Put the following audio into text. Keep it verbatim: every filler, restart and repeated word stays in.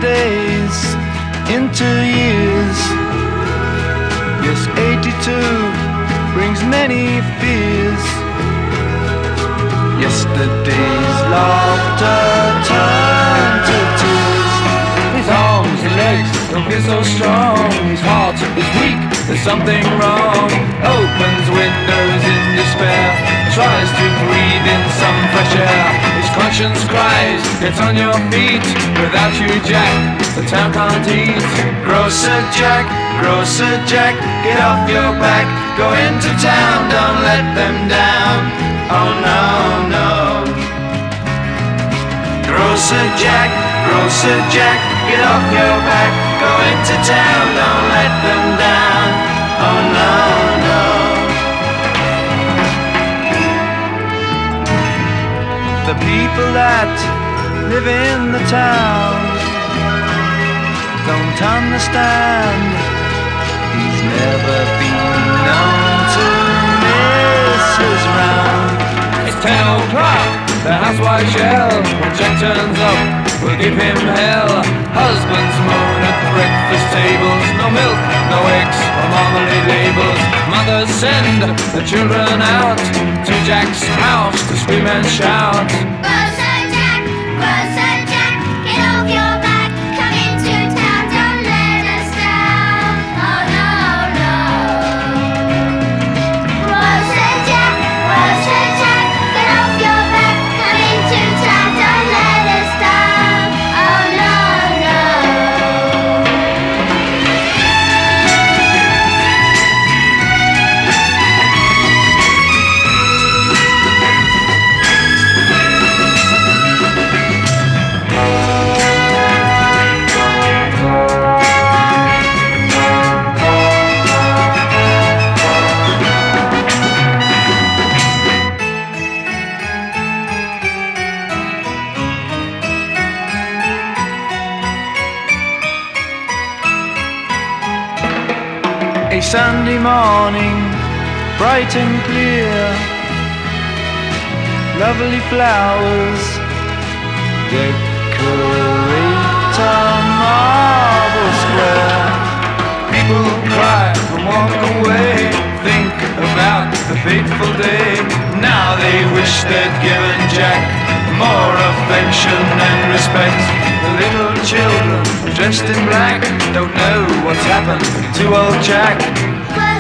days into years. Yes, eighty-two brings many fears. Yesterday's laughter turned to tears. His arms and legs don't feel so strong. His heart is weak, there's something wrong. Opens windows in despair, tries to breathe in some fresh air. His conscience cries, get on your feet. Without you, Jack, the town can't eat. Grocer Jack, Grocer Jack, get off your back. Go into town, don't let them down. Oh no, no. Grocer Jack, Grocer Jack, get off your back. Go into town, don't let them down. Oh no, no. The people that live in the town don't understand. He's never been known to miss his round. It's ten o'clock, the housewife yell. When Jack turns up, we'll give him hell. Husbands moan at breakfast tables. No milk, no eggs, or marmalade labels. Mothers send the children out to Jack's house to scream and shout. Grocer Jack, Grocer Jack, get off your back. Come into town, don't let us down. Oh no, no. Grocer Jack, Grocer Jack, get off your back. Come into town, don't let us down. Oh no, no. A Sunday morning, bright and clear, lovely flowers decorate a marble square. People cry and walk away, think about the fateful day. Now they wish they'd given Jack more affection and respect. The little children dressed in black don't know what's happened to old Jack.